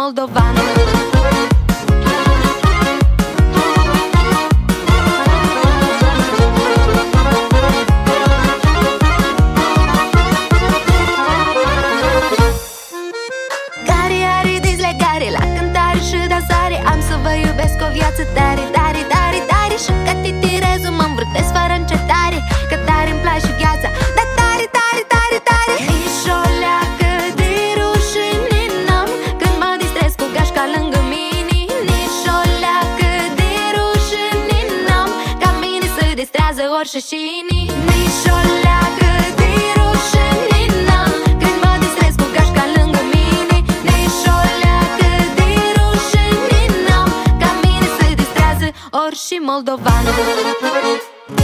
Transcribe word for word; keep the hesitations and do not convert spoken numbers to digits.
moldovan. La cântare și dansare am să vă iubesc o viață tare, tare, tare, tare. Și că titirezul mă învârtesc fără încetare, că tare îmi place viața, dar tare, tare, tare, tare. Nici o leacă de rușine n-am când mă distrez cu gașca lângă mine. Nici o leacă de rușine n-am, ca mine se distrează orice șini. Nici o leacă de rușine n-am când mă distrez cu gașca lângă mine. Nici o leacă de rușine n-am, ca mine se distrează orice moldovan.